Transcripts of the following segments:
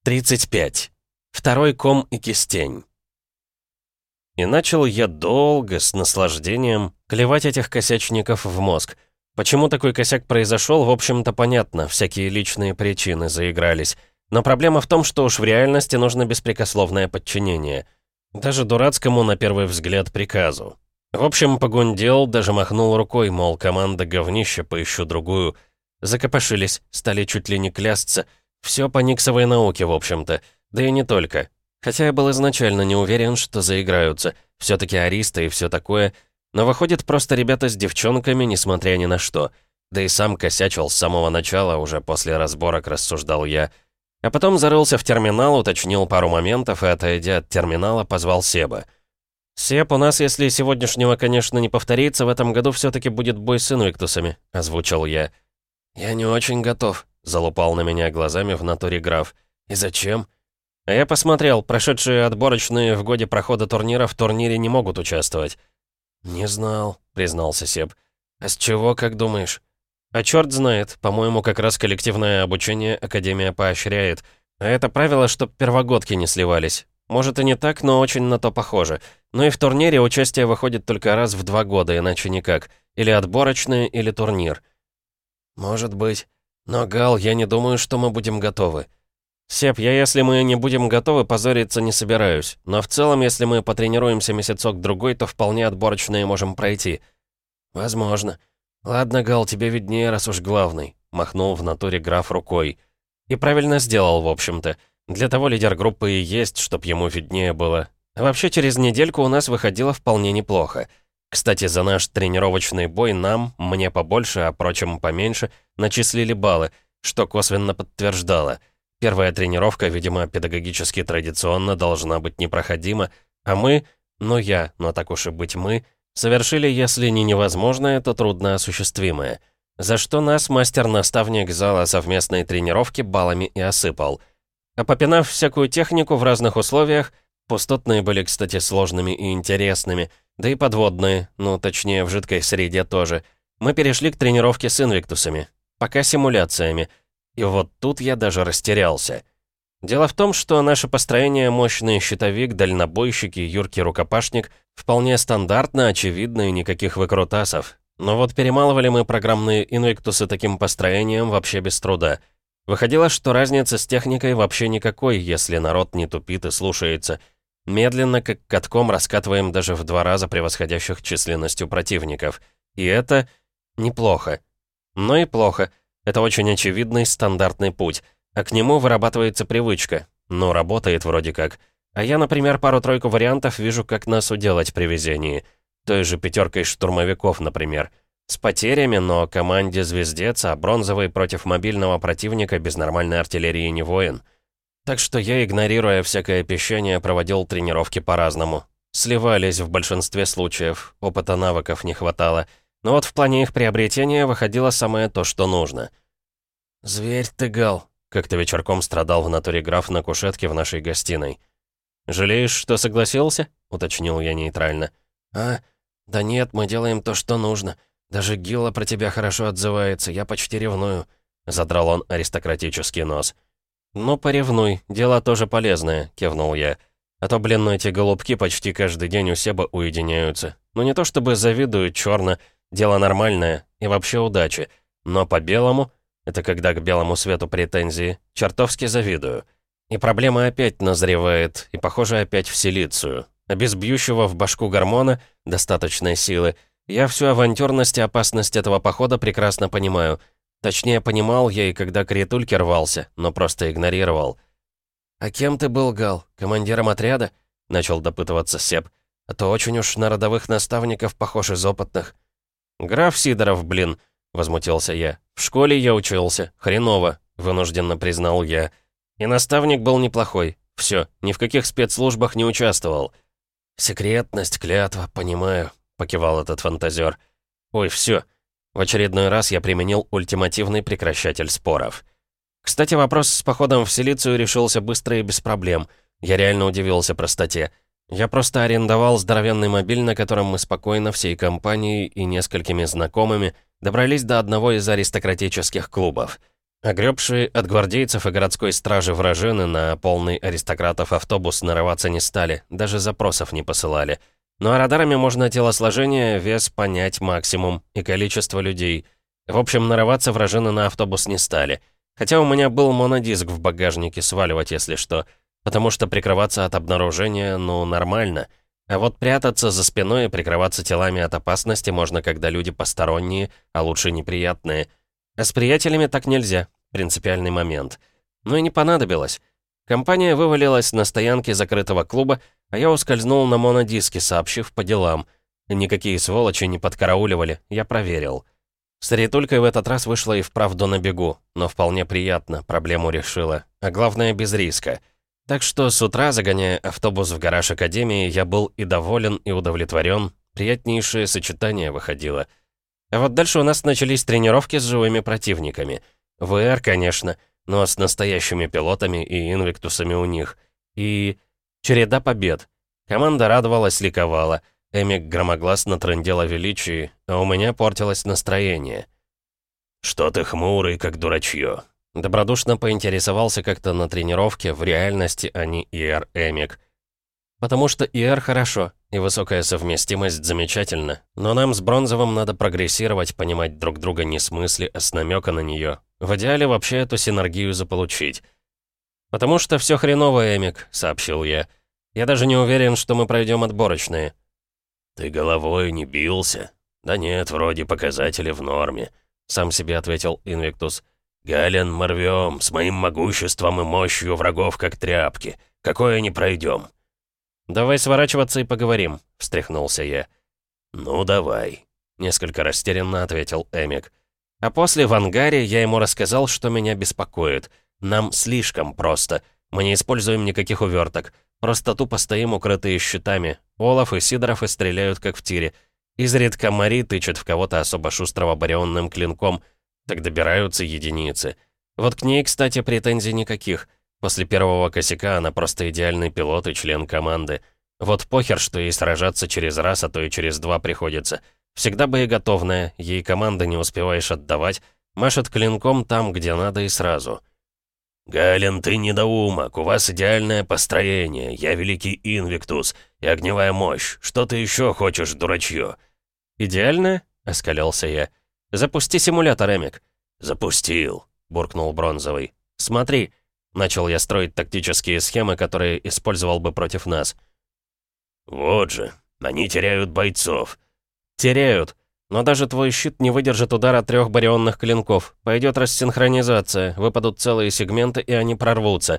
35. Второй ком и кистень. И начал я долго, с наслаждением, клевать этих косячников в мозг. Почему такой косяк произошел, в общем-то понятно, всякие личные причины заигрались. Но проблема в том, что уж в реальности нужно беспрекословное подчинение. Даже дурацкому, на первый взгляд, приказу. В общем, погундел, даже махнул рукой, мол, команда говнища, поищу другую. Закопошились, стали чуть ли не клясться. Все по никсовой науке, в общем-то. Да и не только. Хотя я был изначально не уверен, что заиграются. Все-таки аристы и все такое. Но выходит, просто ребята с девчонками, несмотря ни на что. Да и сам косячил с самого начала, уже после разборок, рассуждал я. А потом зарылся в терминал, уточнил пару моментов и, отойдя от терминала, позвал Себа. «Себ, у нас, если сегодняшнего, конечно, не повторится, в этом году все-таки будет бой с инвиктусами», — озвучил я. «Я не очень готов», — залупал на меня глазами в натуре граф. «И зачем?» А я посмотрел, прошедшие отборочные в годе прохода турнира в турнире не могут участвовать. «Не знал», — признался Себ. «А с чего, как думаешь?» «А черт знает, по-моему, как раз коллективное обучение Академия поощряет. А это правило, чтоб первогодки не сливались. Может и не так, но очень на то похоже. Но и в турнире участие выходит только раз в 2 года, иначе никак. Или отборочные, или турнир». «Может быть. Но, Гал, я не думаю, что мы будем готовы». «Сеп, если мы не будем готовы, позориться не собираюсь. Но в целом, если мы потренируемся месяцок-другой, то вполне отборочные можем пройти». «Возможно. Ладно, Гал, тебе виднее, раз уж главный», — махнул в натуре граф рукой. И правильно сделал, в общем-то. Для того лидер группы и есть, чтоб ему виднее было. А вообще, через недельку у нас выходило вполне неплохо. Кстати, за наш тренировочный бой нам, мне побольше, а прочим поменьше, начислили баллы, что косвенно подтверждало. Первая тренировка, видимо, педагогически традиционно должна быть непроходима, а мы, но так уж и быть мы, совершили, если не невозможное, то трудно осуществимое. За что нас мастер-наставник зала совместной тренировки баллами и осыпал. А попинав всякую технику в разных условиях, пустотные были, кстати, сложными и интересными, да и подводные, точнее, в жидкой среде тоже, мы перешли к тренировке с инвиктусами, пока симуляциями. И вот тут я даже растерялся. Дело в том, что наше построение мощный щитовик, дальнобойщик и юркий рукопашник вполне стандартно, очевидно и никаких выкрутасов. Но вот перемалывали мы программные инвиктусы таким построением вообще без труда. Выходило, что разницы с техникой вообще никакой, если народ не тупит и слушается. Медленно, как катком, раскатываем даже в 2 раза превосходящих численностью противников. И это неплохо. Но и плохо. Это очень очевидный стандартный путь, а к нему вырабатывается привычка. Работает вроде как. А я, например, пару-тройку вариантов вижу, как нас уделать при везении. Той же 5 штурмовиков, например. С потерями, но команде звездец, а бронзовый против мобильного противника без нормальной артиллерии не воин. Так что я, игнорируя всякое пищание, проводил тренировки по-разному. Сливались в большинстве случаев, опыта навыков не хватало. Но вот в плане их приобретения выходило самое то, что нужно. «Зверь ты, Гал», — как-то вечерком страдал в натуре граф на кушетке в нашей гостиной. «Жалеешь, что согласился?» — уточнил я нейтрально. Да нет, мы делаем то, что нужно. Даже Гилла про тебя хорошо отзывается, я почти ревную», — задрал он аристократический нос. «Ну, поревнуй, дело тоже полезное», — кивнул я. «А то, эти голубки почти каждый день у Себа уединяются. Не то чтобы завидуют черно. Дело нормальное и вообще удачи. Но по белому, это когда к белому свету претензии, чертовски завидую. И проблема опять назревает, и, похоже, опять в силицию. А без бьющего в башку гормона, достаточной силы, я всю авантюрность и опасность этого похода прекрасно понимаю. Точнее, понимал я и когда к Ритульке рвался, но просто игнорировал. «А кем ты был, Гал? Командиром отряда?» — начал допытываться Себ. «А то очень уж на родовых наставников похож из опытных». «Граф Сидоров, — возмутился я. «В школе я учился. Хреново», — вынужденно признал я. «И наставник был неплохой. Все, ни в каких спецслужбах не участвовал». «Секретность, клятва, понимаю», — покивал этот фантазер. «Ой, все. В очередной раз я применил ультимативный прекращатель споров. Кстати, вопрос с походом в Силицию решился быстро и без проблем. Я реально удивился простоте. Я просто арендовал здоровенный мобиль, на котором мы спокойно всей компанией и несколькими знакомыми добрались до одного из аристократических клубов. Огребшие от гвардейцев и городской стражи вражины на полный аристократов автобус нарываться не стали, даже запросов не посылали. Ну а радарами можно телосложение, вес понять максимум и количество людей. В общем, нарываться вражины на автобус не стали. Хотя у меня был монодиск в багажнике, сваливать если что. Потому что прикрываться от обнаружения, ну, нормально. А вот прятаться за спиной и прикрываться телами от опасности можно, когда люди посторонние, а лучше неприятные. А с приятелями так нельзя. Принципиальный момент. Ну и не понадобилось. Компания вывалилась на стоянке закрытого клуба, а я ускользнул на монодиске, сообщив по делам. Никакие сволочи не подкарауливали, я проверил. С Ритулькой в этот раз вышла и вправду на бегу, но вполне приятно, проблему решила. А главное, без риска. Так что с утра, загоняя автобус в гараж Академии, я был и доволен, и удовлетворен. Приятнейшее сочетание выходило. А вот дальше у нас начались тренировки с живыми противниками. ВР, конечно, но с настоящими пилотами и инвиктусами у них. И череда побед. Команда радовалась, ликовала. Эмик громогласно трындел о величии, а у меня портилось настроение. «Что ты хмурый, как дурачье?» Добродушно поинтересовался как-то на тренировке, в реальности, а не ИР Эмик. «Потому что ИР хорошо, и высокая совместимость замечательно, но нам с Бронзовым надо прогрессировать, понимать друг друга не с мысли, а с намека на нее. В идеале вообще эту синергию заполучить». «Потому что все хреново, Эмик», — сообщил я. «Я даже не уверен, что мы пройдем отборочные». «Ты головой не бился?» «Да нет, вроде показатели в норме», — сам себе ответил Инвиктус. «Гален, мы рвем, с моим могуществом и мощью врагов как тряпки. Какое не пройдем?» «Давай сворачиваться и поговорим», — встряхнулся я. «Ну, давай», — несколько растерянно ответил Эмик. А после в ангаре я ему рассказал, что меня беспокоит. Нам слишком просто. Мы не используем никаких уверток. Просто тупо стоим укрытые щитами. Олаф и Сидоров и стреляют, как в тире. Изредка Мари тычет в кого-то особо шустрого барионным клинком. Так добираются единицы. Вот к ней, кстати, претензий никаких. После первого косяка она просто идеальный пилот и член команды. Вот похер, что ей сражаться через раз, а то и через два приходится. Всегда боеготовная, ей команды не успеваешь отдавать. Машет клинком там, где надо и сразу. «Гален, ты недоумок, у вас идеальное построение, я великий Инвиктус и огневая мощь. Что ты еще хочешь, дурачье?» «Идеальное?» — оскалялся я. «Запусти симулятор, Эмик». «Запустил», — буркнул Бронзовый. «Смотри», — начал я строить тактические схемы, которые использовал бы против нас. «Вот же, они теряют бойцов». «Теряют. Но даже твой щит не выдержит удара 3 барионных клинков. Пойдет рассинхронизация, выпадут целые сегменты, и они прорвутся».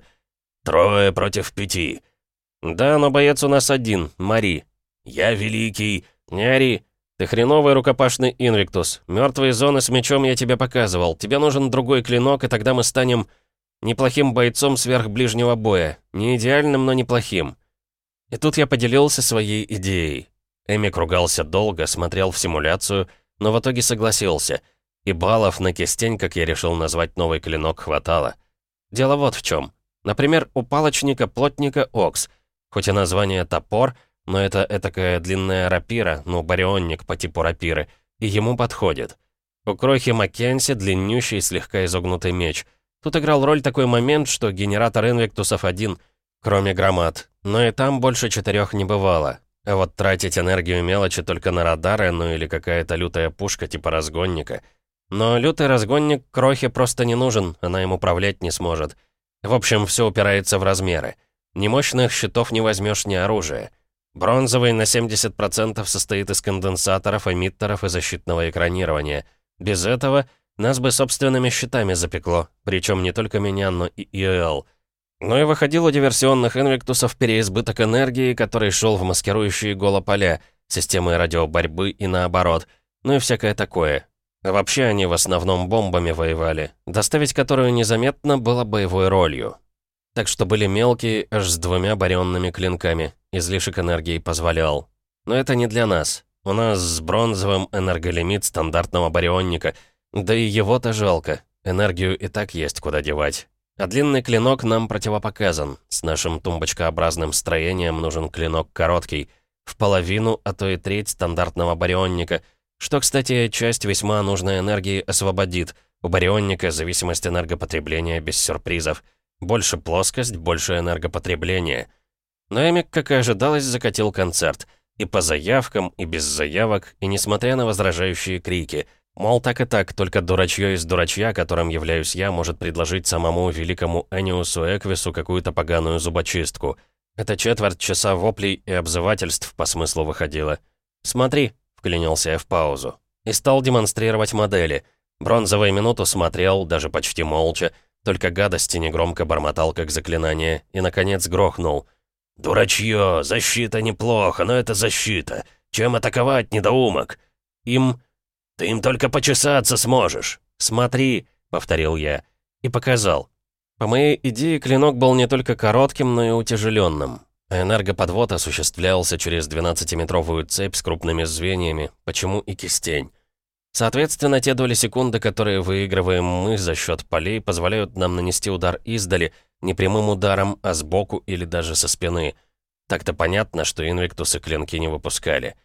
3 против 5. «Да, но боец у нас один, Мари». «Я великий». «Не ори. Ты хреновый рукопашный Инвиктус. Мертвые зоны с мечом я тебе показывал. Тебе нужен другой клинок, и тогда мы станем неплохим бойцом сверхближнего боя. Не идеальным, но неплохим». И тут я поделился своей идеей. Эмик ругался долго, смотрел в симуляцию, но в итоге согласился. И баллов на кистень, как я решил назвать новый клинок, хватало. Дело вот в чем. Например, у палочника-плотника Окс. Хоть и название топор, но это этакая длинная рапира, ну, барионник по типу рапиры, и ему подходит. У крохи Маккенси длиннющий, слегка изогнутый меч. Тут играл роль такой момент, что генератор инвиктусов один, кроме громад, но и там больше 4 не бывало. А вот тратить энергию мелочи только на радары, ну или какая-то лютая пушка типа разгонника. Но лютый разгонник Крохе просто не нужен, она им управлять не сможет. В общем, все упирается в размеры. Ни мощных щитов не возьмешь, ни оружия. Бронзовый на 70% состоит из конденсаторов, эмиттеров и защитного экранирования. Без этого нас бы собственными щитами запекло, причем не только меня, но и ИЛ. Ну и выходил у диверсионных инвиктусов переизбыток энергии, который шел в маскирующие голополя, системы радиоборьбы и наоборот, ну и всякое такое. А вообще они в основном бомбами воевали, доставить которую незаметно было боевой ролью. Так что были мелкие, аж с 2 барионными клинками, излишек энергии позволял. Но это не для нас. У нас с Бронзовым энерголимит стандартного барионника, да и его-то жалко, энергию и так есть куда девать. А длинный клинок нам противопоказан. С нашим тумбочкообразным строением нужен клинок короткий, в половину, а то и треть стандартного барионника, что, кстати, часть весьма нужной энергии освободит, У барионника зависимость энергопотребления без сюрпризов. Больше плоскость, больше энергопотребление. Но Эмик, как и ожидалось, закатил концерт. И по заявкам, и без заявок, и несмотря на возражающие крики. Мол, так и так, только дурачье из дурачья, которым являюсь я, может предложить самому великому Эниусу Эквису какую-то поганую зубочистку. Это четверть часа воплей и обзывательств по смыслу выходило. «Смотри», — вклинился я в паузу. И стал демонстрировать модели. Бронзовый минуту смотрел, даже почти молча, только гадости негромко бормотал, как заклинание, и, наконец, грохнул. «Дурачье! Защита неплохо, но это защита! Чем атаковать, недоумок?» «Им...» «Ты им только почесаться сможешь!» «Смотри!» — повторил я. И показал. По моей идее, клинок был не только коротким, но и утяжеленным. Энергоподвод осуществлялся через 12-метровую цепь с крупными звеньями, почему и кистень. Соответственно, те доли секунды, которые выигрываем мы за счет полей, позволяют нам нанести удар издали, не прямым ударом, а сбоку или даже со спины. Так-то понятно, что инвиктусы клинки не выпускали.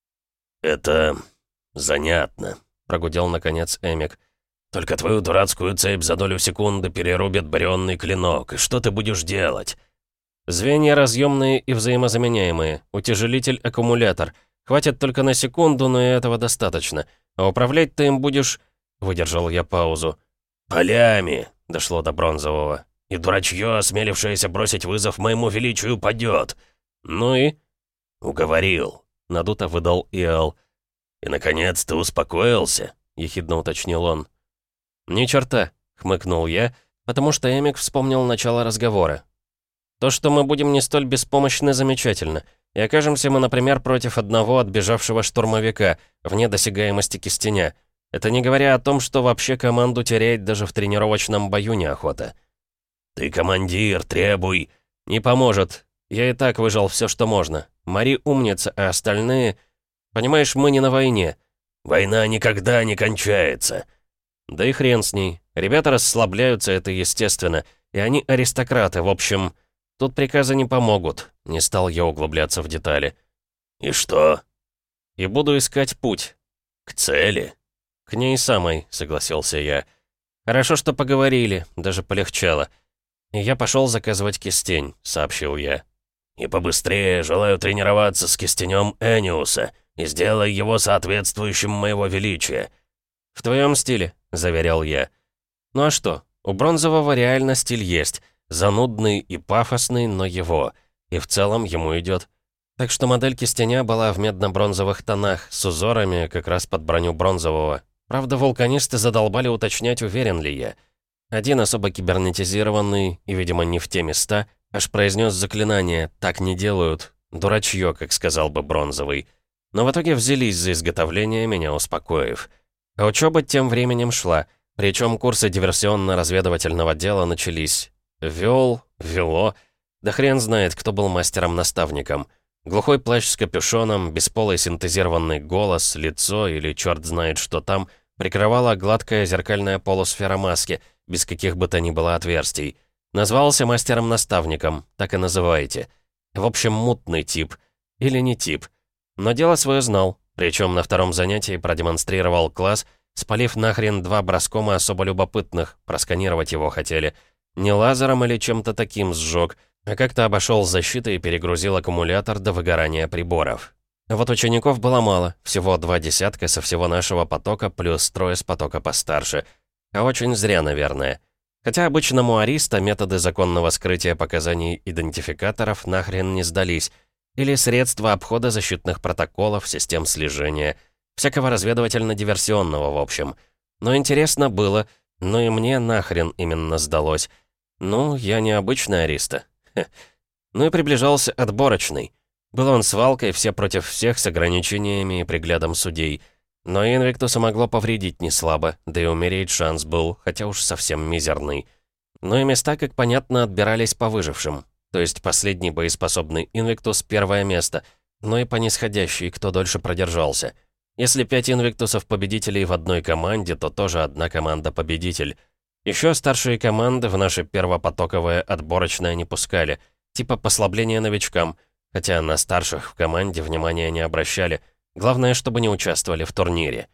«Это занятно», — прогудел наконец Эмик. «Только твою дурацкую цепь за долю секунды перерубит барионный клинок, и что ты будешь делать?» «Звенья разъемные и взаимозаменяемые, утяжелитель-аккумулятор. Хватит только на секунду, но и этого достаточно. А управлять ты им будешь...» — выдержал я паузу. «Полями!» — дошло до Бронзового. «И дурачье, осмелившееся бросить вызов моему величию, падет!» «Ну и...» «Уговорил», — надуто выдал Иэл. «И, наконец, ты успокоился?» — ехидно уточнил он. «Ни черта», — хмыкнул я, потому что Эмик вспомнил начало разговора. «То, что мы будем не столь беспомощны, замечательно. И окажемся мы, например, против одного отбежавшего штурмовика, вне досягаемости кистеня. Это не говоря о том, что вообще команду терять даже в тренировочном бою неохота». «Ты командир, требуй!» «Не поможет. Я и так выжал все, что можно. Мари умница, а остальные... Понимаешь, мы не на войне». «Война никогда не кончается». «Да и хрен с ней. Ребята расслабляются, это естественно. И они аристократы, в общем... Тут приказы не помогут». Не стал я углубляться в детали. «И что?» «И буду искать путь». «К цели?» «К ней самой», — согласился я. «Хорошо, что поговорили, даже полегчало. И я пошел заказывать кистень», — сообщил я. «И побыстрее, желаю тренироваться с кистенем Эниуса, и сделай его соответствующим моего величия». «В твоем стиле», — заверял я. «Ну а что, у Бронзового реально стиль есть, занудный и пафосный, но его, и в целом ему идет. Так что модель кистеня была в медно-бронзовых тонах, с узорами как раз под броню Бронзового. Правда, вулканисты задолбали уточнять, уверен ли я. Один особо кибернетизированный, и, видимо, не в те места, аж произнес заклинание «так не делают», дурачье, как сказал бы Бронзовый. Но в итоге взялись за изготовление, меня успокоив. А учеба тем временем шла, причем курсы диверсионно-разведывательного дела начались. Вело, да хрен знает, кто был мастером-наставником. Глухой плащ с капюшоном, бесполый синтезированный голос, лицо или черт знает что там, прикрывала гладкая зеркальная полусфера маски, без каких бы то ни было отверстий. Назвался мастером-наставником, так и называйте. В общем, мутный тип. Или не тип. Но дело свое знал, причем на втором занятии продемонстрировал класс, спалив нахрен 2 броскома особо любопытных, просканировать его хотели. Не лазером или чем-то таким сжег, а как-то обошел защиты и перегрузил аккумулятор до выгорания приборов. А вот учеников было мало, всего 2 десятка со всего нашего потока, плюс 3 с потока постарше. А очень зря, наверное. Хотя обычному ариста методы законного скрытия показаний идентификаторов нахрен не сдались, или средства обхода защитных протоколов, систем слежения, всякого разведывательно-диверсионного, в общем. Но интересно было, но и мне нахрен именно сдалось. Ну, я не обычный ариста. Ну и приближался отборочный. Был он свалкой, все против всех, с ограничениями и приглядом судей. Но Инвиктуса могло повредить неслабо, да и умереть шанс был, хотя уж совсем мизерный. Ну и места, как понятно, отбирались по выжившим. То есть последний боеспособный Инвиктус — первое место, но и по нисходящей, кто дольше продержался. Если 5 Инвиктусов-победителей в одной команде, то тоже одна команда-победитель. Еще старшие команды в наше первопотоковое отборочное не пускали, типа послабления новичкам, хотя на старших в команде внимания не обращали. Главное, чтобы не участвовали в турнире.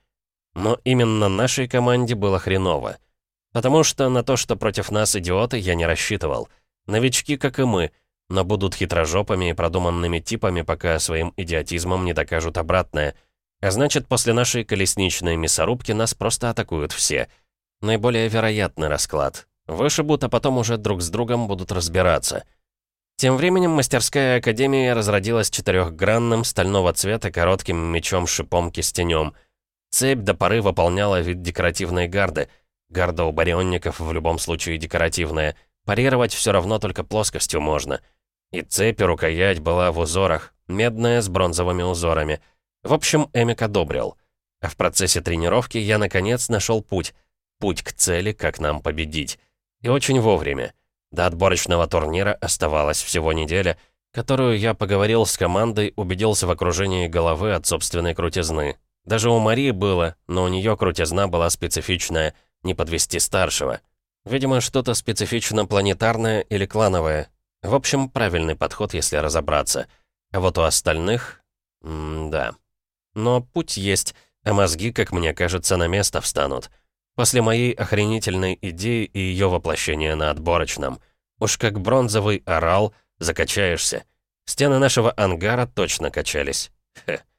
Но именно нашей команде было хреново. Потому что на то, что против нас идиоты, я не рассчитывал. Новички, как и мы, но будут хитрожопыми и продуманными типами, пока своим идиотизмом не докажут обратное. А значит, после нашей колесничной мясорубки нас просто атакуют все. Наиболее вероятный расклад. Вышибут, а потом уже друг с другом будут разбираться. Тем временем мастерская академия разродилась четырехгранным, стального цвета, коротким мечом-шипом-кистенем. Цепь до поры выполняла вид декоративной гарды. Гарда у барионников в любом случае декоративная. Парировать все равно только плоскостью можно. И цепь и рукоять была в узорах, медная с бронзовыми узорами. В общем, Эмик одобрил. А в процессе тренировки я, наконец, нашел путь. Путь к цели, как нам победить. И очень вовремя. До отборочного турнира оставалась всего неделя, которую я поговорил с командой, убедился в окружении головы от собственной крутизны. Даже у Марии было, но у нее крутизна была специфичная, не подвести старшего. Видимо, что-то специфично планетарное или клановое. В общем, правильный подход, если разобраться. А вот у остальных... да. Но путь есть, а мозги, как мне кажется, на место встанут. После моей охренительной идеи и ее воплощения на отборочном. Уж как бронзовый орал, закачаешься. Стены нашего ангара точно качались. Хе.